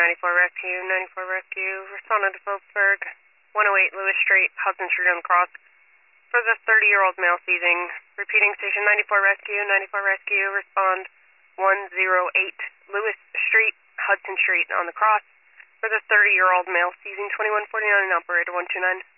94 Rescue, 94 Rescue. Responded to Phillipsburg, 108 Lewis Street, Hudson Street on the cross. For the 30-year-old male seizing. Repeating, Station 94 Rescue, 94 Rescue. Respond 108 Lewis Street, Hudson Street on the cross. For the 30-year-old male seizing, 2149, operator 129.